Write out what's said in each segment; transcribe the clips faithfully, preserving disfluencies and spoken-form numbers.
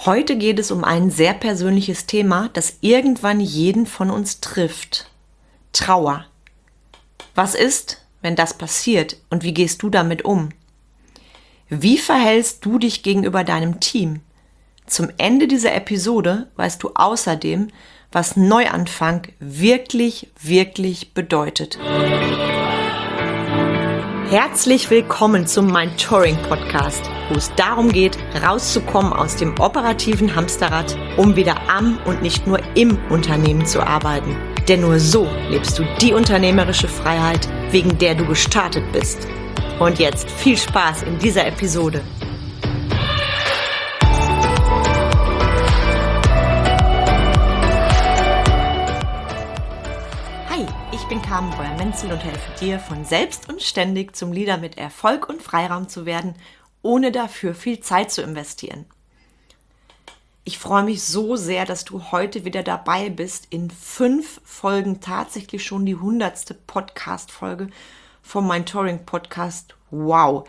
Heute geht es um ein sehr persönliches Thema, das irgendwann jeden von uns trifft. Trauer. Was ist, wenn das passiert und wie gehst du damit um? Wie verhältst du dich gegenüber deinem Team? Zum Ende dieser Episode weißt du außerdem, was Neuanfang wirklich, wirklich bedeutet. Herzlich willkommen zum Mentoring Podcast, wo es darum geht, rauszukommen aus dem operativen Hamsterrad, um wieder am und nicht nur im Unternehmen zu arbeiten. Denn nur so lebst du die unternehmerische Freiheit, wegen der du gestartet bist. Und jetzt viel Spaß in dieser Episode. Hi, ich bin Carmen Breuer-Menzel und helfe dir, von selbst und ständig zum Leader mit Erfolg und Freiraum zu werden, ohne dafür viel Zeit zu investieren. Ich freue mich so sehr, dass du heute wieder dabei bist. In fünf Folgen tatsächlich schon die hundertste Podcast-Folge vom Mentoring-Podcast. Wow!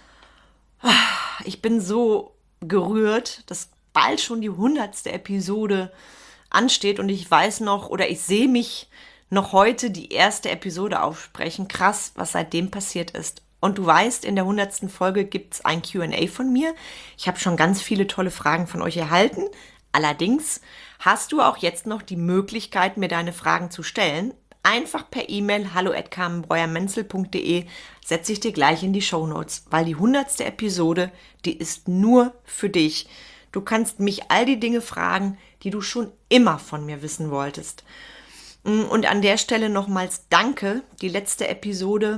Ich bin so gerührt, dass bald schon die hundertste Episode ansteht und ich weiß noch oder ich sehe mich noch heute die erste Episode aufsprechen. Krass, was seitdem passiert ist. Und du weißt, in der hundertsten Folge gibt es ein Q and A von mir. Ich habe schon ganz viele tolle Fragen von euch erhalten. Allerdings hast du auch jetzt noch die Möglichkeit, mir deine Fragen zu stellen. Einfach per E-Mail hallo at carmen breuer menzel punkt de setze ich dir gleich in die Shownotes, weil die hundertste Episode, die ist nur für dich. Du kannst mich all die Dinge fragen, die du schon immer von mir wissen wolltest. Und an der Stelle nochmals danke. Die letzte Episode,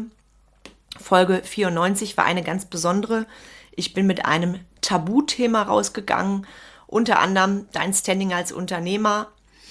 Folge vierundneunzig, war eine ganz besondere. Ich bin mit einem Tabuthema rausgegangen, unter anderem dein Standing als Unternehmer.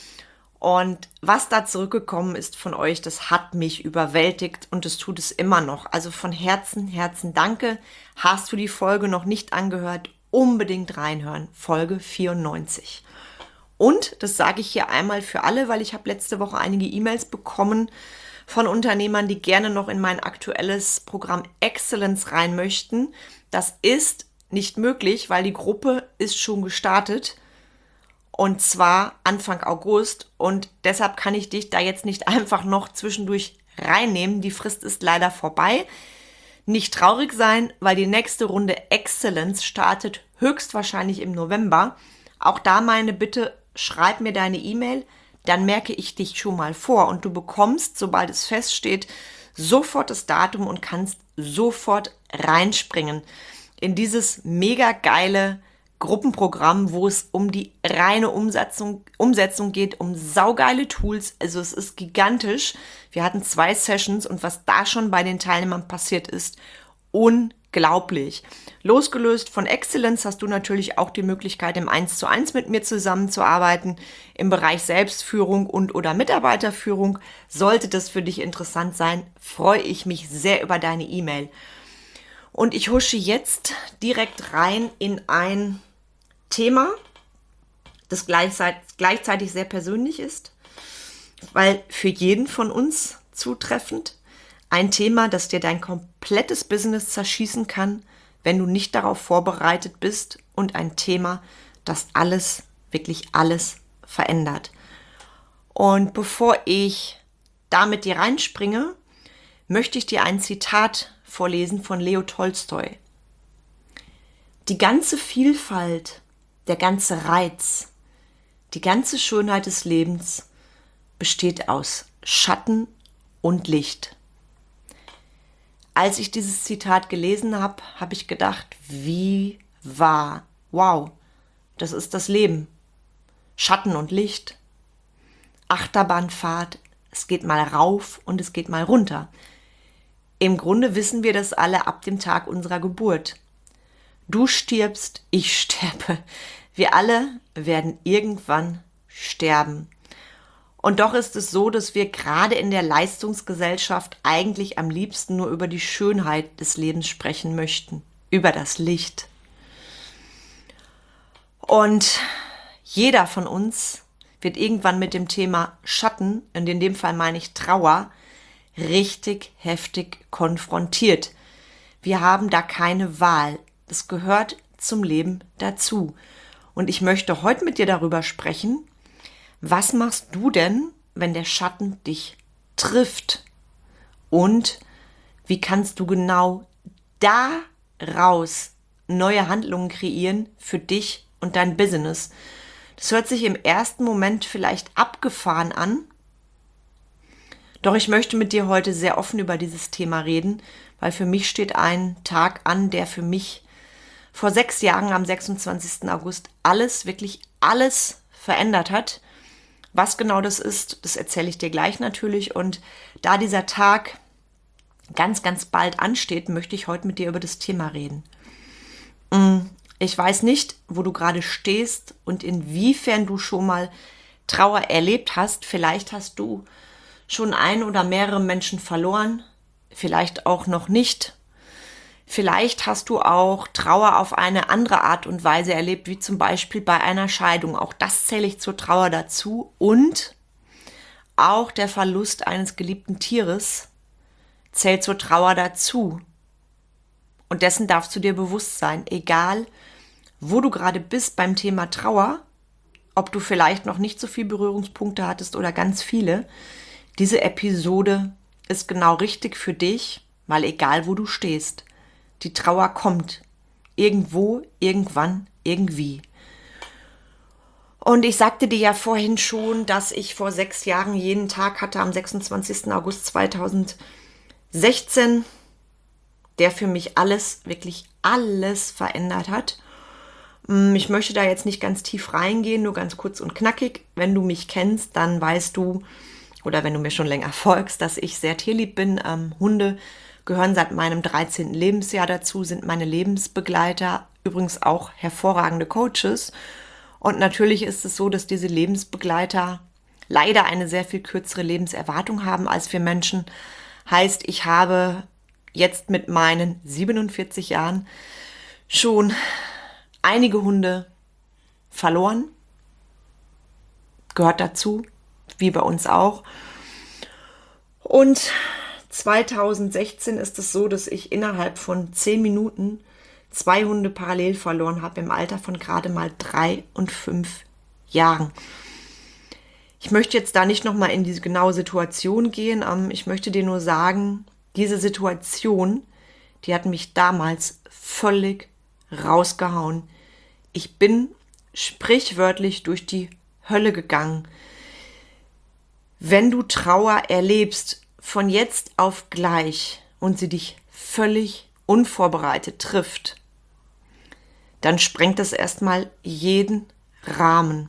Und was da zurückgekommen ist von euch, das hat mich überwältigt und es tut es immer noch. Also von Herzen, Herzen danke. Hast du die Folge noch nicht angehört? Unbedingt reinhören. Folge vierundneunzig. Und, das sage ich hier einmal für alle, weil ich habe letzte Woche einige E-Mails bekommen von Unternehmern, die gerne noch in mein aktuelles Programm Excellence rein möchten. Das ist nicht möglich, weil die Gruppe ist schon gestartet und zwar Anfang August und deshalb kann ich dich da jetzt nicht einfach noch zwischendurch reinnehmen. Die Frist ist leider vorbei. Nicht traurig sein, weil die nächste Runde Excellence startet höchstwahrscheinlich im November. Auch da meine Bitte, schreib mir deine E-Mail, dann merke ich dich schon mal vor und du bekommst, sobald es feststeht, sofort das Datum und kannst sofort reinspringen in dieses mega geile Gruppenprogramm, wo es um die reine Umsetzung, Umsetzung geht, um saugeile Tools. Also es ist gigantisch. Wir hatten zwei Sessions und was da schon bei den Teilnehmern passiert ist, unglaublich. Losgelöst von Excellence hast du natürlich auch die Möglichkeit, im eins zu eins mit mir zusammenzuarbeiten im Bereich Selbstführung und oder Mitarbeiterführung. Sollte das für dich interessant sein, freue ich mich sehr über deine E-Mail. Und ich husche jetzt direkt rein in ein Thema, das gleichzeitig, gleichzeitig sehr persönlich ist, weil für jeden von uns zutreffend. Ein Thema, das dir dein komplettes Business zerschießen kann, wenn du nicht darauf vorbereitet bist und ein Thema, das alles, wirklich alles verändert. Und bevor ich da mit dir reinspringe, möchte ich dir ein Zitat vorlesen von Leo Tolstoi. Die ganze Vielfalt, der ganze Reiz, die ganze Schönheit des Lebens besteht aus Schatten und Licht. Als ich dieses Zitat gelesen habe, habe ich gedacht, wie wahr. Wow, das ist das Leben. Schatten und Licht. Achterbahnfahrt. Es geht mal rauf und es geht mal runter. Im Grunde wissen wir das alle ab dem Tag unserer Geburt. Du stirbst, ich sterbe. Wir alle werden irgendwann sterben. Und doch ist es so, dass wir gerade in der Leistungsgesellschaft eigentlich am liebsten nur über die Schönheit des Lebens sprechen möchten, über das Licht. Und jeder von uns wird irgendwann mit dem Thema Schatten, und in dem Fall meine ich Trauer, richtig heftig konfrontiert. Wir haben da keine Wahl. Das gehört zum Leben dazu. Und ich möchte heute mit dir darüber sprechen, was machst du denn, wenn der Schatten dich trifft? Und wie kannst du genau daraus neue Handlungen kreieren für dich und dein Business? Das hört sich im ersten Moment vielleicht abgefahren an, doch ich möchte mit dir heute sehr offen über dieses Thema reden, weil für mich steht ein Tag an, der für mich vor sechs Jahren am sechsundzwanzigsten August alles, wirklich alles verändert hat. Was genau das ist, das erzähle ich dir gleich natürlich. Und da dieser Tag ganz, ganz bald ansteht, möchte ich heute mit dir über das Thema reden. Ich weiß nicht, wo du gerade stehst und inwiefern du schon mal Trauer erlebt hast. Vielleicht hast du schon ein oder mehrere Menschen verloren, vielleicht auch noch nicht. Vielleicht hast du auch Trauer auf eine andere Art und Weise erlebt, wie zum Beispiel bei einer Scheidung. Auch das zähle ich zur Trauer dazu. Und auch der Verlust eines geliebten Tieres zählt zur Trauer dazu. Und dessen darfst du dir bewusst sein, egal wo du gerade bist beim Thema Trauer, ob du vielleicht noch nicht so viele Berührungspunkte hattest oder ganz viele. Diese Episode ist genau richtig für dich, weil egal wo du stehst, die Trauer kommt. Irgendwo, irgendwann, irgendwie. Und ich sagte dir ja vorhin schon, dass ich vor sechs Jahren jeden Tag hatte, am sechsundzwanzigsten August zweitausendsechzehn, der für mich alles, wirklich alles verändert hat. Ich möchte da jetzt nicht ganz tief reingehen, nur ganz kurz und knackig. Wenn du mich kennst, dann weißt du, oder wenn du mir schon länger folgst, dass ich sehr tierlieb bin. Ähm, Hunde gehören seit meinem dreizehnten Lebensjahr dazu, sind meine Lebensbegleiter, übrigens auch hervorragende Coaches. Und natürlich ist es so, dass diese Lebensbegleiter leider eine sehr viel kürzere Lebenserwartung haben als wir Menschen. Heißt, ich habe jetzt mit meinen siebenundvierzig Jahren schon einige Hunde verloren. Gehört dazu, wie bei uns auch. Und zweitausendsechzehn ist es so, dass ich innerhalb von zehn Minuten zwei Hunde parallel verloren habe, im Alter von gerade mal drei und fünf Jahren. Ich möchte jetzt da nicht nochmal in diese genaue Situation gehen. Ich möchte dir nur sagen, diese Situation, die hat mich damals völlig rausgehauen. Ich bin sprichwörtlich durch die Hölle gegangen. Wenn du Trauer erlebst, von jetzt auf gleich und sie dich völlig unvorbereitet trifft, dann sprengt das erstmal jeden Rahmen.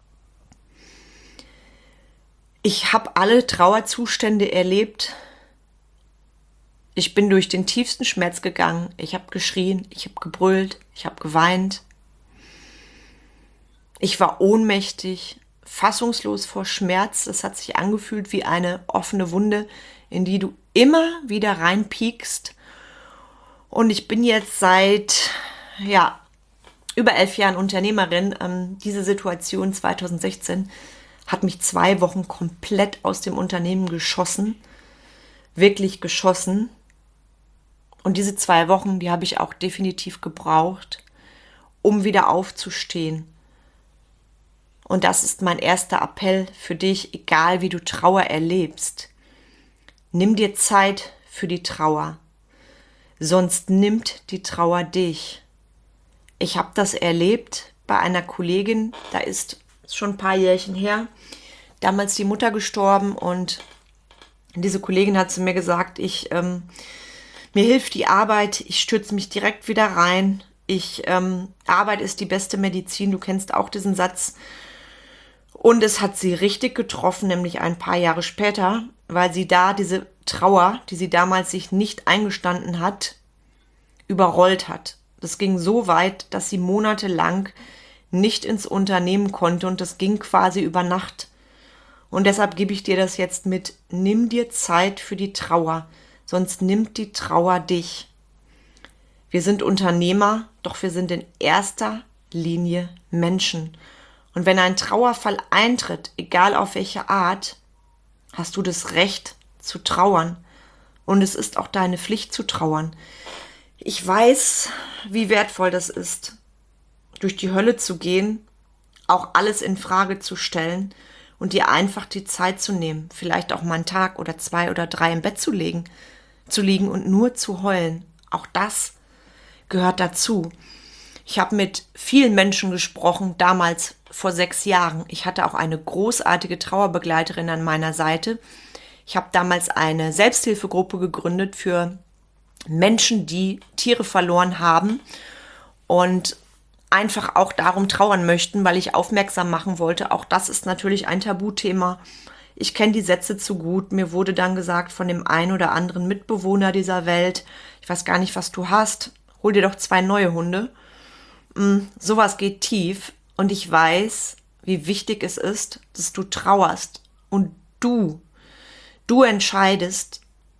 Ich habe alle Trauerzustände erlebt. Ich bin durch den tiefsten Schmerz gegangen. Ich habe geschrien, ich habe gebrüllt, ich habe geweint. Ich war ohnmächtig, fassungslos vor Schmerz. Es hat sich angefühlt wie eine offene Wunde, in die du immer wieder reinpiekst. Und ich bin jetzt seit ja, über elf Jahren Unternehmerin. Ähm, diese Situation zweitausendsechzehn hat mich zwei Wochen komplett aus dem Unternehmen geschossen. Wirklich geschossen. Und diese zwei Wochen, die habe ich auch definitiv gebraucht, um wieder aufzustehen. Und das ist mein erster Appell für dich, egal wie du Trauer erlebst. Nimm dir Zeit für die Trauer, sonst nimmt die Trauer dich. Ich habe das erlebt bei einer Kollegin, da ist schon ein paar Jährchen her, damals die Mutter gestorben und diese Kollegin hat zu mir gesagt, ich, ähm, mir hilft die Arbeit, ich stürze mich direkt wieder rein. Ich, ähm, Arbeit ist die beste Medizin, du kennst auch diesen Satz. Und es hat sie richtig getroffen, nämlich ein paar Jahre später, weil sie da diese Trauer, die sie damals sich nicht eingestanden hat, überrollt hat. Das ging so weit, dass sie monatelang nicht ins Unternehmen konnte und das ging quasi über Nacht. Und deshalb gebe ich dir das jetzt mit, nimm dir Zeit für die Trauer, sonst nimmt die Trauer dich. Wir sind Unternehmer, doch wir sind in erster Linie Menschen. Und wenn ein Trauerfall eintritt, egal auf welche Art, hast du das Recht zu trauern. Und es ist auch deine Pflicht zu trauern. Ich weiß, wie wertvoll das ist. durch die Hölle zu gehen, auch alles in Frage zu stellen und dir einfach die Zeit zu nehmen, vielleicht auch mal einen Tag oder zwei oder drei im Bett zu legen, zu liegen und nur zu heulen. Auch das gehört dazu. Ich habe mit vielen Menschen gesprochen, damals vor sechs Jahren. Ich hatte auch eine großartige Trauerbegleiterin an meiner Seite. Ich habe damals eine Selbsthilfegruppe gegründet für Menschen, die Tiere verloren haben und einfach auch darum trauern möchten, weil ich aufmerksam machen wollte. Auch das ist natürlich ein Tabuthema. Ich kenne die Sätze zu gut. Mir wurde dann gesagt von dem einen oder anderen Mitbewohner dieser Welt, ich weiß gar nicht, was du hast, hol dir doch zwei neue Hunde. Mm, sowas geht tief und ich weiß, wie wichtig es ist, dass du trauerst und du, du entscheidest,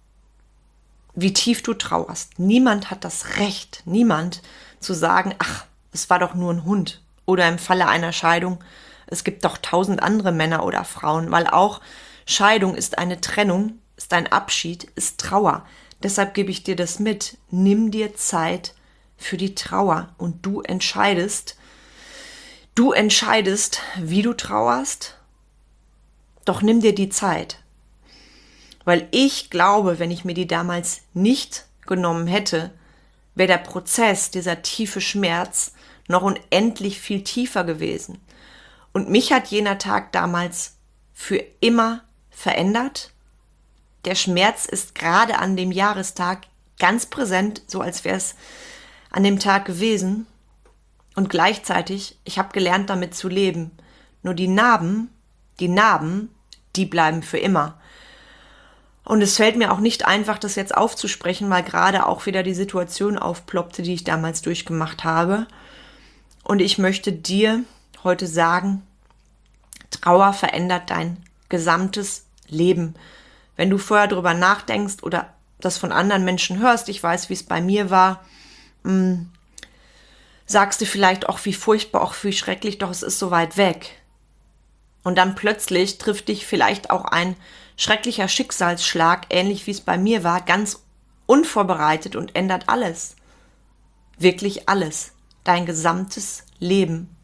wie tief du trauerst. Niemand hat das Recht, niemand zu sagen, ach, es war doch nur ein Hund. Oder im Falle einer Scheidung, es gibt doch tausend andere Männer oder Frauen, weil auch Scheidung ist eine Trennung, ist ein Abschied, ist Trauer. Deshalb gebe ich dir das mit. Nimm dir Zeit für die Trauer und du entscheidest, du entscheidest, wie du trauerst, doch nimm dir die Zeit. Weil ich glaube, wenn ich mir die damals nicht genommen hätte, wäre der Prozess, dieser tiefe Schmerz, noch unendlich viel tiefer gewesen. Und mich hat jener Tag damals für immer verändert. Der Schmerz ist gerade an dem Jahrestag ganz präsent, so als wäre es an dem Tag gewesen. Und gleichzeitig, ich habe gelernt, damit zu leben. Nur die Narben, die Narben, die bleiben für immer. Und es fällt mir auch nicht einfach, das jetzt aufzusprechen, weil gerade auch wieder die Situation aufploppte, die ich damals durchgemacht habe. Und ich möchte dir heute sagen, Trauer verändert dein gesamtes Leben. Wenn du vorher drüber nachdenkst oder das von anderen Menschen hörst, ich weiß, wie es bei mir war, mh, sagst du vielleicht auch, wie furchtbar, auch wie schrecklich, doch es ist so weit weg. Und dann plötzlich trifft dich vielleicht auch ein schrecklicher Schicksalsschlag, ähnlich wie es bei mir war, ganz unvorbereitet und ändert alles. Wirklich alles. Dein gesamtes Leben.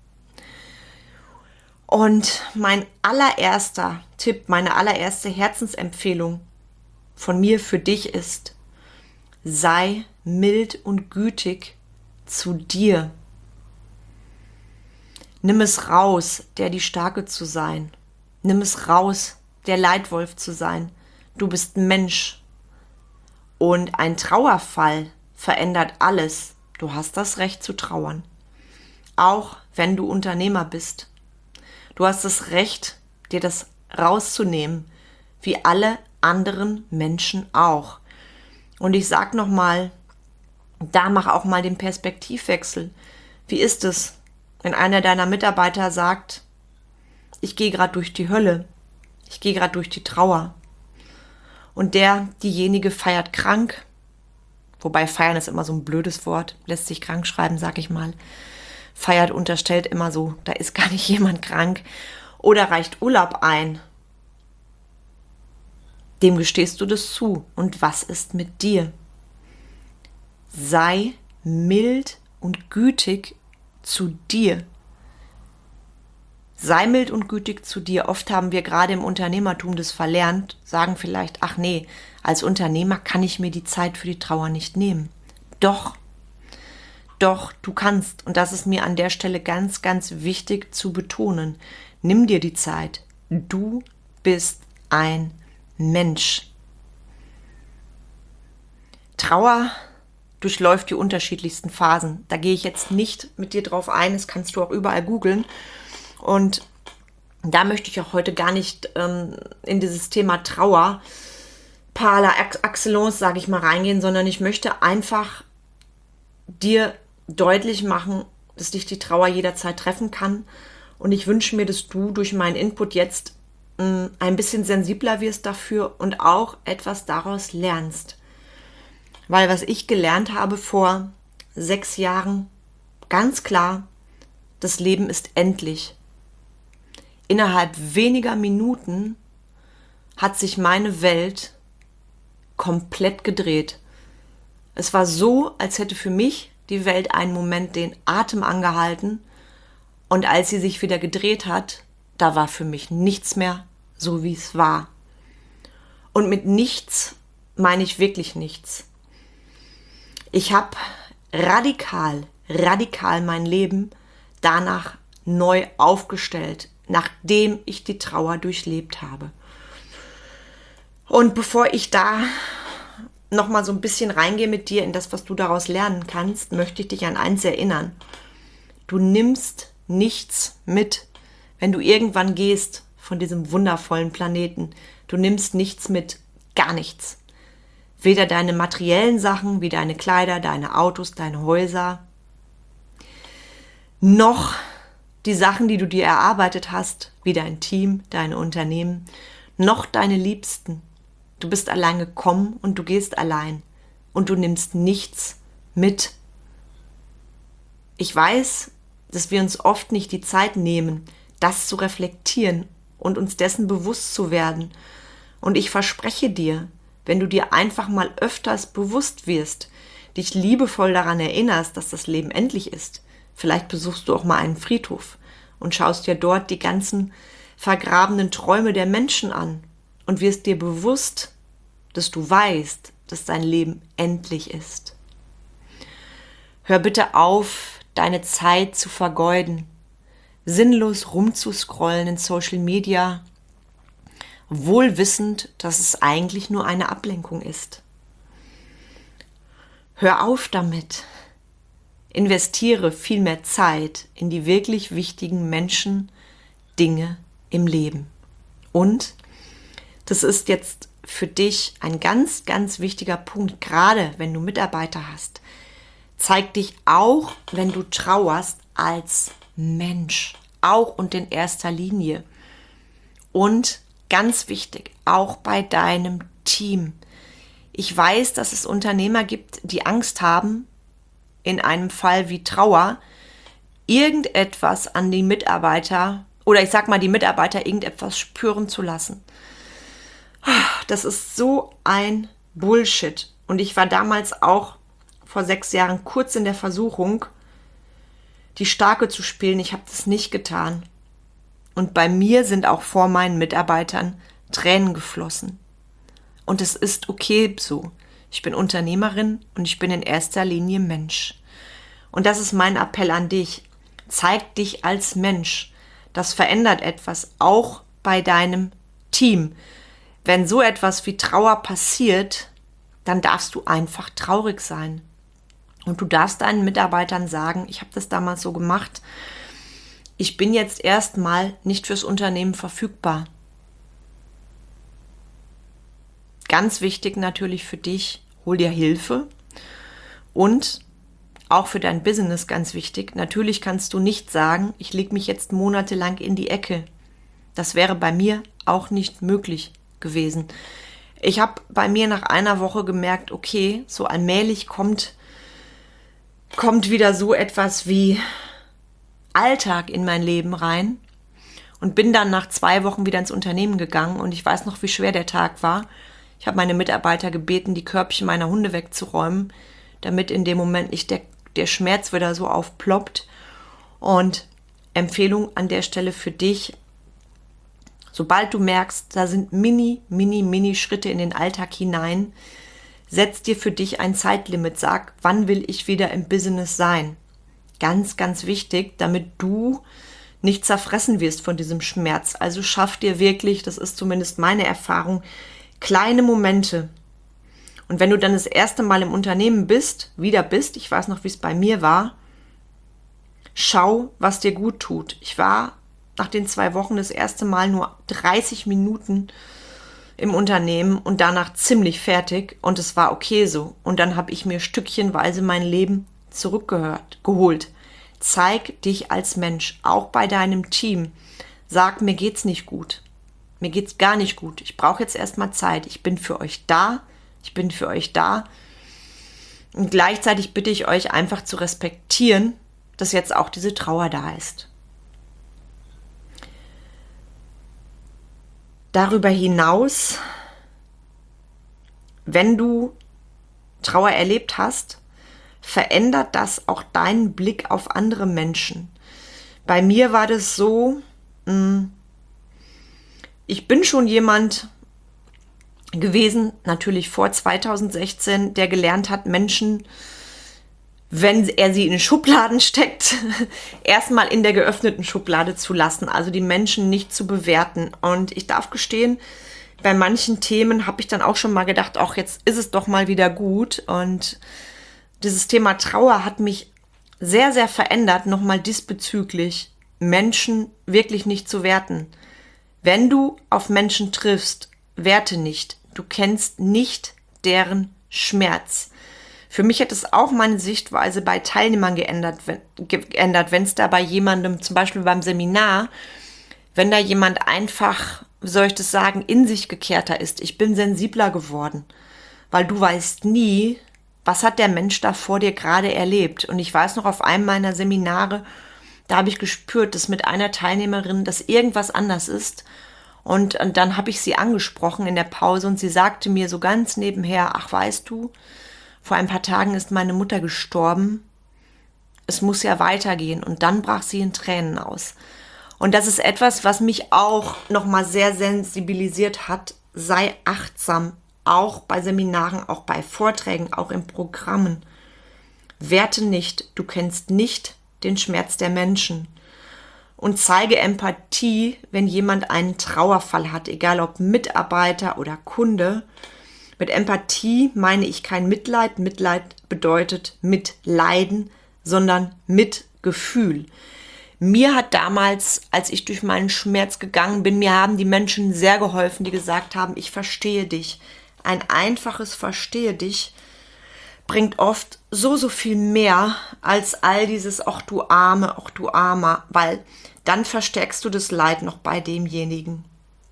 Und mein allererster Tipp, meine allererste Herzensempfehlung von mir für dich ist, sei mild und gütig zu dir. Nimm es raus, der die Starke zu sein. Nimm es raus, der Leitwolf zu sein. Du bist Mensch. Und ein Trauerfall verändert alles. Du hast das Recht zu trauern. Auch wenn du Unternehmer bist. Du hast das Recht, dir das rauszunehmen, wie alle anderen Menschen auch. Und ich sag nochmal, da mach auch mal den Perspektivwechsel. Wie ist es, wenn einer deiner Mitarbeiter sagt, ich gehe gerade durch die Hölle, ich gehe gerade durch die Trauer und der, diejenige feiert krank, wobei feiern ist immer so ein blödes Wort, lässt sich krank schreiben, sag ich mal, feiert unterstellt immer so, da ist gar nicht jemand krank oder reicht Urlaub ein, dem gestehst du das zu und was ist mit dir? Sei mild und gütig zu dir. Sei mild und gütig zu dir. Oft haben wir gerade im Unternehmertum das verlernt, sagen vielleicht, ach nee, als Unternehmer kann ich mir die Zeit für die Trauer nicht nehmen. Doch, doch, du kannst. Und das ist mir an der Stelle ganz, ganz wichtig zu betonen. Nimm dir die Zeit. Du bist ein Mensch. Trauer durchläuft die unterschiedlichsten Phasen. Da gehe ich jetzt nicht mit dir drauf ein, das kannst du auch überall googeln. Und da möchte ich auch heute gar nicht ähm, in dieses Thema Trauer par la excellence, sage ich mal, reingehen, sondern ich möchte einfach dir deutlich machen, dass dich die Trauer jederzeit treffen kann. Und ich wünsche mir, dass du durch meinen Input jetzt ähm, ein bisschen sensibler wirst dafür und auch etwas daraus lernst. Weil was ich gelernt habe vor sechs Jahren, ganz klar, das Leben ist endlich. Innerhalb weniger Minuten hat sich meine Welt komplett gedreht. Es war so, als hätte für mich die Welt einen Moment den Atem angehalten Und als sie sich wieder gedreht hat, da war für mich nichts mehr so, wie es war. Und mit nichts meine ich wirklich nichts. Ich habe radikal, radikal mein Leben danach neu aufgestellt, nachdem ich die Trauer durchlebt habe. Und bevor ich da nochmal so ein bisschen reingehe mit dir in das, was du daraus lernen kannst, möchte ich dich an eins erinnern. Du nimmst nichts mit, wenn du irgendwann gehst von diesem wundervollen Planeten. Du nimmst nichts mit, gar nichts. Weder deine materiellen Sachen, wie deine Kleider, deine Autos, deine Häuser, noch die Sachen, die du dir erarbeitet hast, wie dein Team, deine Unternehmen, noch deine Liebsten. Du bist allein gekommen und du gehst allein und du nimmst nichts mit. Ich weiß, dass wir uns oft nicht die Zeit nehmen, das zu reflektieren und uns dessen bewusst zu werden. Und ich verspreche dir, wenn du dir einfach mal öfters bewusst wirst, dich liebevoll daran erinnerst, dass das Leben endlich ist, vielleicht besuchst du auch mal einen Friedhof und schaust dir dort die ganzen vergrabenen Träume der Menschen an und wirst dir bewusst, dass du weißt, dass dein Leben endlich ist. Hör bitte auf, deine Zeit zu vergeuden, sinnlos rumzuscrollen in Social Media, wohl wissend, dass es eigentlich nur eine Ablenkung ist. Hör auf damit. Investiere viel mehr Zeit in die wirklich wichtigen Menschen, Dinge im Leben. Und das ist jetzt für dich ein ganz, ganz wichtiger Punkt, gerade wenn du Mitarbeiter hast. Zeig dich auch, wenn du trauerst, als Mensch, auch und in erster Linie. Und ganz wichtig, auch bei deinem Team. Ich weiß, dass es Unternehmer gibt, die Angst haben, in einem Fall wie Trauer, irgendetwas an die Mitarbeiter, oder ich sag mal, die Mitarbeiter irgendetwas spüren zu lassen. Das ist so ein Bullshit. Und ich war damals auch vor sechs Jahren kurz in der Versuchung, die Starke zu spielen. Ich habe das nicht getan. Und bei mir sind auch vor meinen Mitarbeitern Tränen geflossen. Und es ist okay so. Ich bin Unternehmerin und ich bin in erster Linie Mensch. Und das ist mein Appell an dich. Zeig dich als Mensch. Das verändert etwas, auch bei deinem Team. Wenn so etwas wie Trauer passiert, dann darfst du einfach traurig sein. Und du darfst deinen Mitarbeitern sagen, ich habe das damals so gemacht, ich bin jetzt erstmal nicht fürs Unternehmen verfügbar. Ganz wichtig natürlich für dich, hol dir Hilfe und auch für dein Business ganz wichtig. Natürlich kannst du nicht sagen, ich lege mich jetzt monatelang in die Ecke. Das wäre bei mir auch nicht möglich gewesen. Ich habe bei mir nach einer Woche gemerkt, okay, so allmählich kommt, kommt wieder so etwas wie Alltag in mein Leben rein und bin dann nach zwei Wochen wieder ins Unternehmen gegangen und ich weiß noch, wie schwer der Tag war. Ich habe meine Mitarbeiter gebeten, die Körbchen meiner Hunde wegzuräumen, damit in dem Moment nicht der, der Schmerz wieder so aufploppt. Und Empfehlung an der Stelle für dich, sobald du merkst, da sind mini, mini, mini Schritte in den Alltag hinein, setz dir für dich ein Zeitlimit, sag, wann will ich wieder im Business sein? Ganz, ganz wichtig, damit du nicht zerfressen wirst von diesem Schmerz. Also schaff dir wirklich, das ist zumindest meine Erfahrung, kleine Momente. Und wenn du dann das erste Mal im Unternehmen bist, wieder bist, ich weiß noch, wie es bei mir war, schau, was dir gut tut. Ich war nach den zwei Wochen das erste Mal nur dreißig Minuten im Unternehmen und danach ziemlich fertig und es war okay so. Und dann habe ich mir stückchenweise mein Leben zurückgehört, geholt. Zeig dich als Mensch, auch bei deinem Team. Sag, mir geht's nicht gut. Mir geht's gar nicht gut. Ich brauche jetzt erstmal Zeit. Ich bin für euch da. Ich bin für euch da. Und gleichzeitig bitte ich euch einfach zu respektieren, dass jetzt auch diese Trauer da ist. Darüber hinaus, wenn du Trauer erlebt hast, verändert das auch deinen Blick auf andere Menschen. bei mir war das so, mh, ich bin schon jemand gewesen, natürlich vor zweitausendsechzehn, der gelernt hat, Menschen, wenn er sie in Schubladen steckt, erstmal in der geöffneten Schublade zu lassen, also die Menschen nicht zu bewerten. Und ich darf gestehen, bei manchen Themen habe ich dann auch schon mal gedacht, ach, jetzt ist es doch mal wieder gut. Und dieses Thema Trauer hat mich sehr, sehr verändert, nochmal diesbezüglich, Menschen wirklich nicht zu werten. Wenn du auf Menschen triffst, werte nicht. Du kennst nicht deren Schmerz. Für mich hat es auch meine Sichtweise bei Teilnehmern geändert, wenn geändert, wenn es da bei jemandem, zum Beispiel beim Seminar, wenn da jemand einfach, wie soll ich das sagen, in sich gekehrter ist. Ich bin sensibler geworden, weil du weißt nie, was hat der Mensch da vor dir gerade erlebt. Und ich weiß noch, auf einem meiner Seminare, da habe ich gespürt, dass mit einer Teilnehmerin, dass irgendwas anders ist. Und, und dann habe ich sie angesprochen in der Pause und sie sagte mir so ganz nebenher, ach, weißt du, vor ein paar Tagen ist meine Mutter gestorben. Es muss ja weitergehen. Und dann brach sie in Tränen aus. Und das ist etwas, was mich auch nochmal sehr sensibilisiert hat. Sei achtsam, auch bei Seminaren, auch bei Vorträgen, auch in Programmen. Werte nicht, du kennst nicht den Schmerz der Menschen. Und zeige Empathie, wenn jemand einen Trauerfall hat, egal ob Mitarbeiter oder Kunde. Mit Empathie meine ich kein Mitleid. Mitleid bedeutet Mitleiden, sondern Mitgefühl. Mir hat damals, als ich durch meinen Schmerz gegangen bin, mir haben die Menschen sehr geholfen, die gesagt haben, ich verstehe dich. Ein einfaches Verstehe dich bringt oft so, so viel mehr als all dieses, ach du Arme, ach du Armer, weil dann verstärkst du das Leid noch bei demjenigen.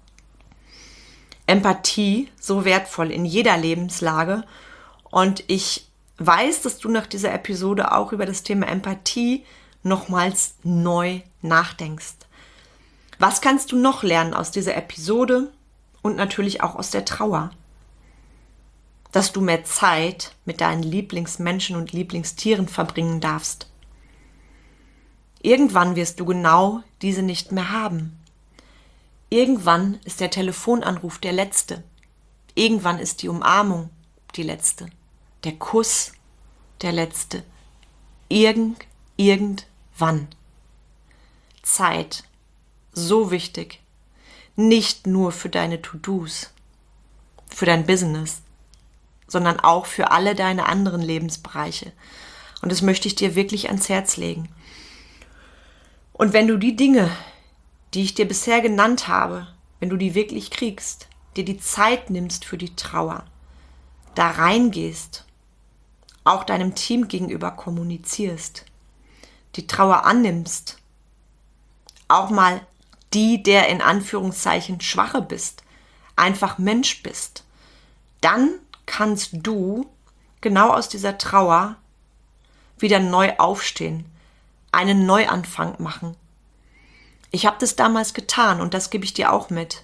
Empathie, so wertvoll in jeder Lebenslage. Und ich weiß, dass du nach dieser Episode auch über das Thema Empathie nochmals neu nachdenkst. Was kannst du noch lernen aus dieser Episode und natürlich auch aus der Trauer? Dass du mehr Zeit mit deinen Lieblingsmenschen und Lieblingstieren verbringen darfst. Irgendwann wirst du genau diese nicht mehr haben. Irgendwann ist der Telefonanruf der letzte. Irgendwann ist die Umarmung die letzte. Der Kuss der letzte. Irgend, irgendwann. Zeit. So wichtig. Nicht nur für deine To-Dos, für dein Business, sondern auch für alle deine anderen Lebensbereiche. Und das möchte ich dir wirklich ans Herz legen. Und wenn du die Dinge, die ich dir bisher genannt habe, wenn du die wirklich kriegst, dir die Zeit nimmst für die Trauer, da reingehst, auch deinem Team gegenüber kommunizierst, die Trauer annimmst, auch mal die, der in Anführungszeichen Schwache bist, einfach Mensch bist, dann kannst du genau aus dieser Trauer wieder neu aufstehen, einen Neuanfang machen. Ich habe das damals getan und das gebe ich dir auch mit.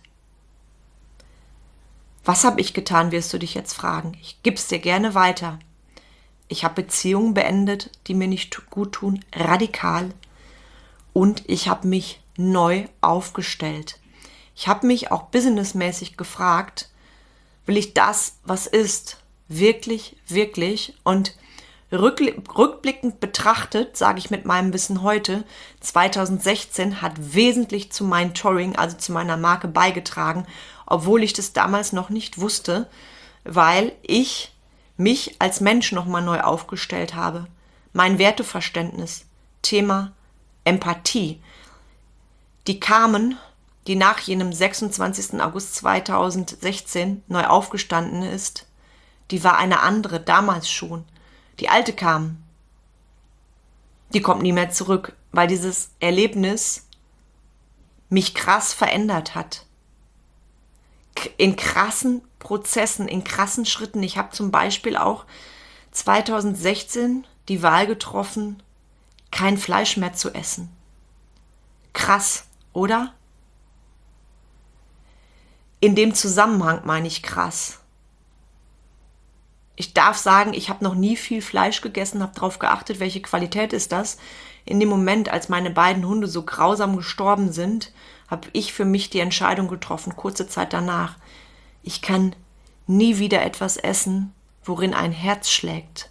Was habe ich getan, wirst du dich jetzt fragen. Ich gebe es dir gerne weiter. Ich habe Beziehungen beendet, die mir nicht gut tun, radikal. Und ich habe mich neu aufgestellt. Ich habe mich auch businessmäßig gefragt, will ich das, was ist, wirklich, wirklich und rückblickend betrachtet, sage ich mit meinem Wissen heute, zweitausendsechzehn hat wesentlich zu meinem Touring, also zu meiner Marke beigetragen, obwohl ich das damals noch nicht wusste, weil ich mich als Mensch nochmal neu aufgestellt habe. Mein Werteverständnis, Thema Empathie. Die Carmen, die nach jenem sechsundzwanzigsten August zweitausendsechzehn neu aufgestanden ist, die war eine andere, damals schon. Die alte Carmen, die kommt nie mehr zurück, weil dieses Erlebnis mich krass verändert hat. In krassen Prozessen, in krassen Schritten. Ich habe zum Beispiel auch zweitausendsechzehn die Wahl getroffen, kein Fleisch mehr zu essen. Krass, oder? In dem Zusammenhang meine ich krass. Ich darf sagen, ich habe noch nie viel Fleisch gegessen, habe darauf geachtet, welche Qualität ist das. in dem Moment, als meine beiden Hunde so grausam gestorben sind, habe ich für mich die Entscheidung getroffen, kurze Zeit danach, ich kann nie wieder etwas essen, worin ein Herz schlägt.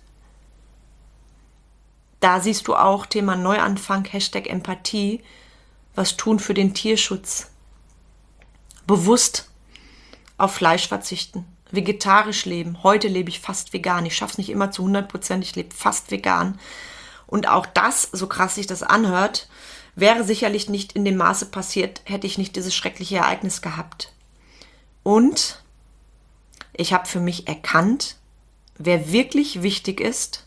Da siehst du auch Thema Neuanfang, Hashtag Empathie, was tun für den Tierschutz. Bewusst auf Fleisch verzichten, vegetarisch leben. Heute lebe ich fast vegan. Ich schaffe es nicht immer zu hundert Prozent, ich lebe fast vegan. Und auch das, so krass sich das anhört, wäre sicherlich nicht in dem Maße passiert, hätte ich nicht dieses schreckliche Ereignis gehabt. Und ich habe für mich erkannt, wer wirklich wichtig ist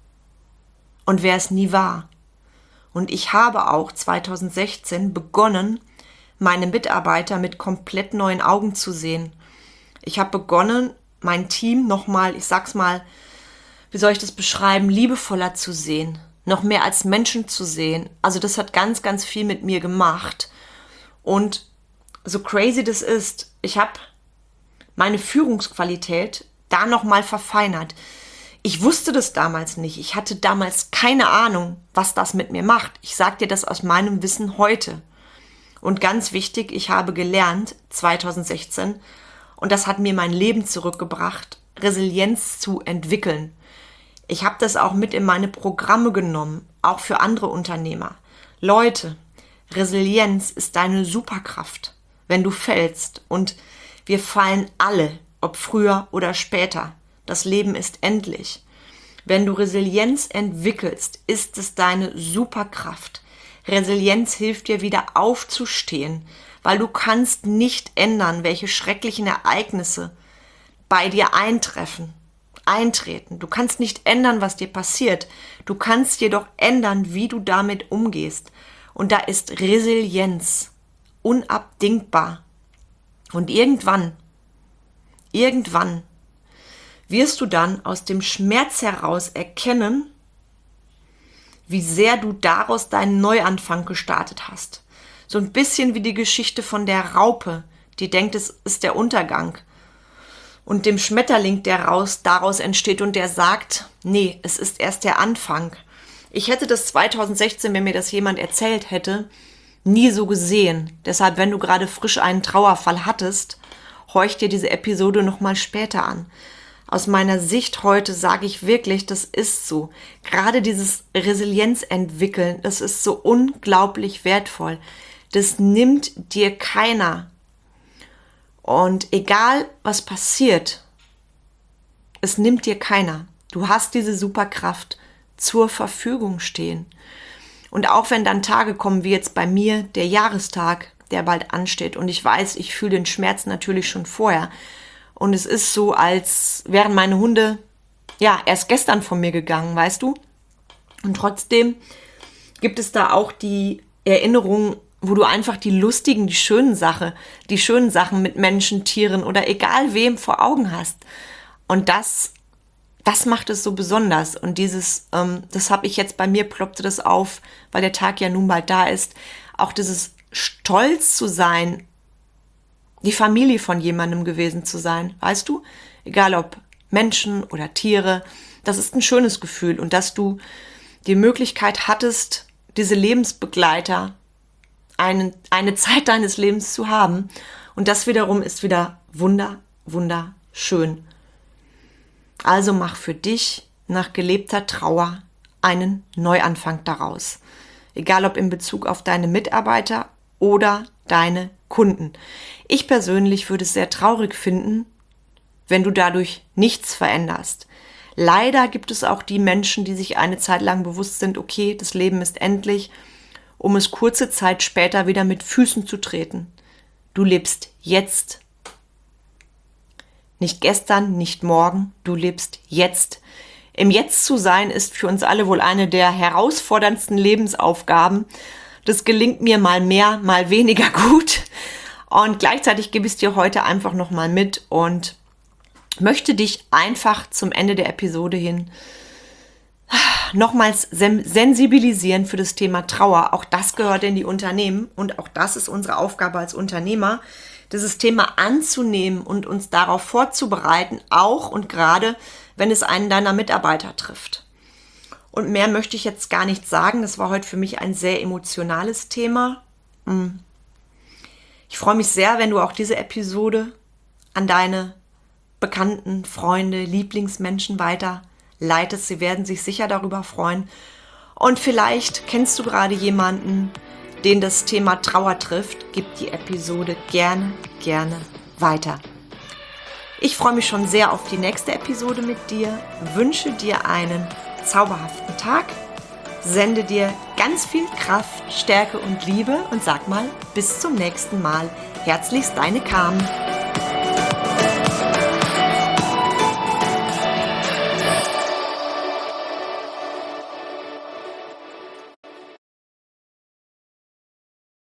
und wer es nie war. Und ich habe auch zwanzig sechzehn begonnen, meine Mitarbeiter mit komplett neuen Augen zu sehen. Ich habe begonnen, mein Team nochmal, ich sag's mal, wie soll ich das beschreiben, liebevoller zu sehen, noch mehr als Menschen zu sehen. Also das hat ganz, ganz viel mit mir gemacht. Und so crazy das ist, ich habe meine Führungsqualität da nochmal verfeinert. Ich wusste das damals nicht. Ich hatte damals keine Ahnung, was das mit mir macht. Ich sage dir das aus meinem Wissen heute. Und ganz wichtig, ich habe gelernt, zwanzig sechzehn, und das hat mir mein Leben zurückgebracht, Resilienz zu entwickeln. Ich habe das auch mit in meine Programme genommen, auch für andere Unternehmer. Leute, Resilienz ist deine Superkraft, wenn du fällst. Und wir fallen alle, ob früher oder später. Das Leben ist endlich. Wenn du Resilienz entwickelst, ist es deine Superkraft. Resilienz hilft dir wieder aufzustehen, weil du kannst nicht ändern, welche schrecklichen Ereignisse bei dir eintreffen, eintreten. Du kannst nicht ändern, was dir passiert. Du kannst jedoch ändern, wie du damit umgehst. Und da ist Resilienz unabdingbar. Und irgendwann, irgendwann wirst du dann aus dem Schmerz heraus erkennen, wie sehr du daraus deinen Neuanfang gestartet hast. So ein bisschen wie die Geschichte von der Raupe, die denkt, es ist der Untergang. Und dem Schmetterling, der raus, daraus entsteht und der sagt, nee, es ist erst der Anfang. Ich hätte das zwanzig sechzehn, wenn mir das jemand erzählt hätte, nie so gesehen. Deshalb, wenn du gerade frisch einen Trauerfall hattest, horch dir diese Episode nochmal später an. Aus meiner Sicht heute sage ich wirklich, das ist so. Gerade dieses Resilienz entwickeln, das ist so unglaublich wertvoll. Das nimmt dir keiner. Und egal, was passiert, es nimmt dir keiner. Du hast diese Superkraft zur Verfügung stehen. Und auch wenn dann Tage kommen, wie jetzt bei mir, der Jahrestag, der bald ansteht, und ich weiß, ich fühle den Schmerz natürlich schon vorher. Und es ist so, als wären meine Hunde, ja, erst gestern von mir gegangen, weißt du? Und trotzdem gibt es da auch die Erinnerung, wo du einfach die lustigen, die schönen Sachen, die schönen Sachen mit Menschen, Tieren oder egal wem vor Augen hast. Und das, das macht es so besonders. Und dieses, ähm, das habe ich jetzt bei mir, ploppte das auf, weil der Tag ja nun bald da ist, auch dieses Stolz zu sein, die Familie von jemandem gewesen zu sein, weißt du? Egal ob Menschen oder Tiere, das ist ein schönes Gefühl. Und dass du die Möglichkeit hattest, diese Lebensbegleiter einen, eine Zeit deines Lebens zu haben. Und das wiederum ist wieder wunder, wunderschön. Also mach für dich nach gelebter Trauer einen Neuanfang daraus. Egal ob in Bezug auf deine Mitarbeiter oder deine Kunden. Ich persönlich würde es sehr traurig finden, wenn du dadurch nichts veränderst. Leider gibt es auch die Menschen, die sich eine Zeit lang bewusst sind, okay, das Leben ist endlich, um es kurze Zeit später wieder mit Füßen zu treten. Du lebst jetzt. Nicht gestern, nicht morgen, du lebst jetzt. Im Jetzt zu sein ist für uns alle wohl eine der herausforderndsten Lebensaufgaben. Das gelingt mir mal mehr, mal weniger gut. Und gleichzeitig gebe ich es dir heute einfach nochmal mit und möchte dich einfach zum Ende der Episode hin nochmals sensibilisieren für das Thema Trauer. Auch das gehört in die Unternehmen und auch das ist unsere Aufgabe als Unternehmer, dieses Thema anzunehmen und uns darauf vorzubereiten, auch und gerade, wenn es einen deiner Mitarbeiter trifft. Und mehr möchte ich jetzt gar nicht sagen. Das war heute für mich ein sehr emotionales Thema. Ich freue mich sehr, wenn du auch diese Episode an deine Bekannten, Freunde, Lieblingsmenschen weiterleitest. Sie werden sich sicher darüber freuen. Und vielleicht kennst du gerade jemanden, den das Thema Trauer trifft. Gib die Episode gerne, gerne weiter. Ich freue mich schon sehr auf die nächste Episode mit dir, wünsche dir einen zauberhaften Tag, sende dir ganz viel Kraft, Stärke und Liebe und sag mal, bis zum nächsten Mal. Herzlichst deine Carmen.